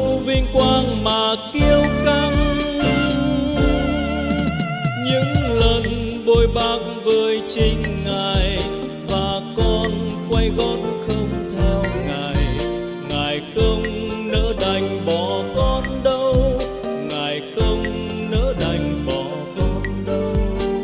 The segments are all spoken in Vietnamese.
vinh quang mà kiêu căng. Những lần bồi bạc với chính Ngài và con quay gót không theo Ngài. Ngài không nỡ đành bỏ con đâu, Ngài không nỡ đành bỏ con đâu.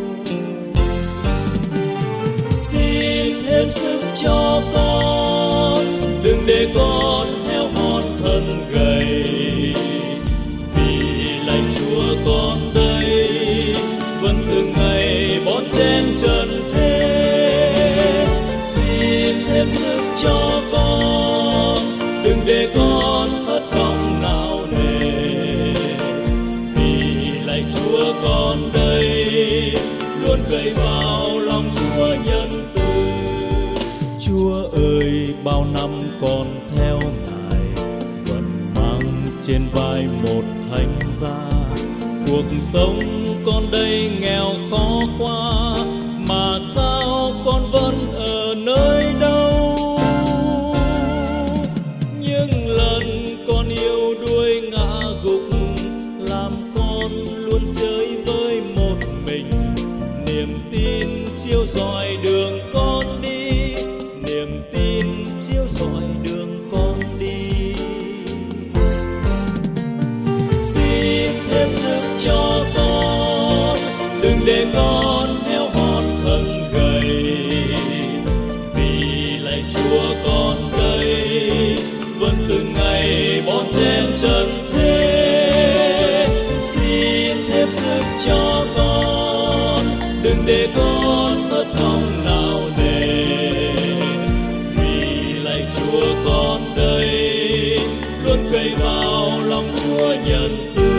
Xin thêm sức cho con, đừng để con heo hon thân gầy. Vì lạy Chúa con đây vẫn từng ngày bón chen trần thế. Xin thêm sức cho con, đừng để con thất vọng nào nề. Vì lạy Chúa con đây luôn cậy vào lòng Chúa nhân từ. Chúa ơi, bao năm con theo Ngài vẫn mang trên vai một thánh giá. Cuộc sống con đây nghèo khó quá, mà sao con vẫn ở nơi đâu. Những lần con yêu đuối ngã gục, làm con luôn chơi với một mình. Niềm tin chiếu rọi đường con đi, niềm tin chiếu rọi đường con đi. Xin thêm sức cho con, đừng để con heo hon thân gầy. Vì lạy Chúa con đây vẫn từng ngày bón chen trần thế. Xin thêm sức cho con, đừng để con thất vọng nào nề. Vì lạy Chúa con đây luôn cậy vào lòng Chúa nhân từ.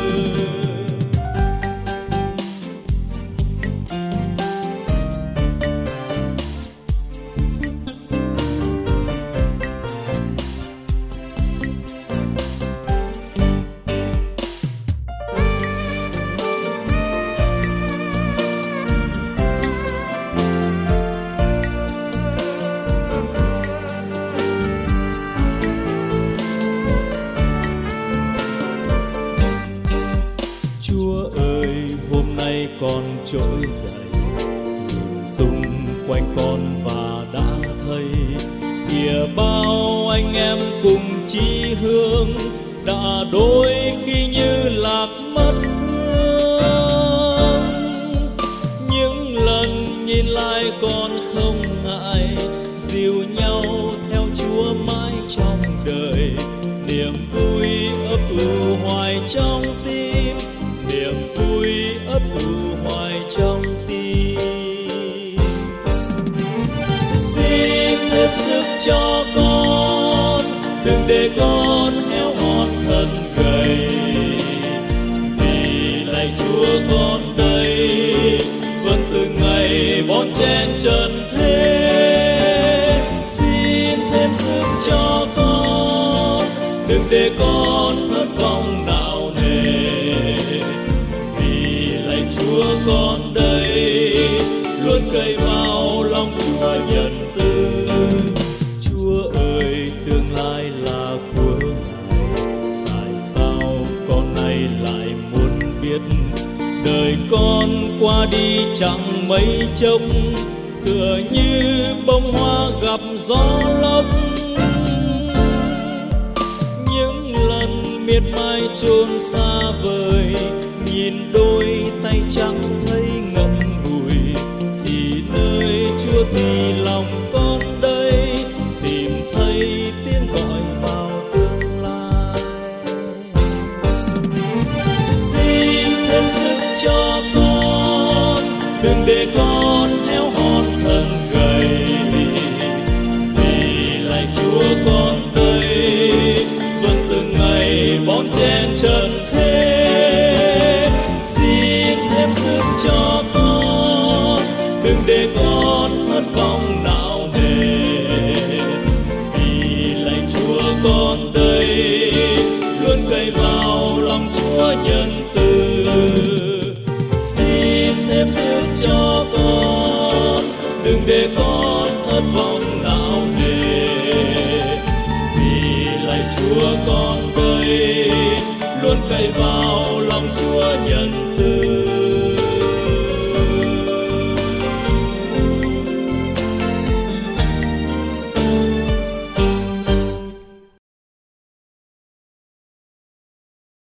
Chúa ơi, hôm nay con trỗi dậy, nhìn xung quanh con và đã thấy kìa bao anh em cùng chí hướng đã đôi khi như lạc mất hương. Những lần nhìn lại con không ngại, dìu nhau theo Chúa mãi trong đời. Niềm vui ấp ủ hoài trong tim, niềm vui ấp ủ hoài trong tim. Xin thêm sức cho con, đừng để con heo hon thân gầy. Vì lạy Chúa con đây vẫn từng ngày bón chen trần thế. Xin thêm sức cho con, đừng để con thất vọng nào nề. Vì lạy Chúa con đây luôn cậy vào lòng Chúa nhân từ. Chúa ơi, tương lai là của Ngài, tại sao con nay lại muốn biết? Đời con qua đi chẳng mấy chốc, tựa như bông hoa gặp gió lốc. Những lần miệt mài chôn xa vời, nhìn đôi tay trắng thấy ngậm ngùi. Chỉ nơi Chúa thì lòng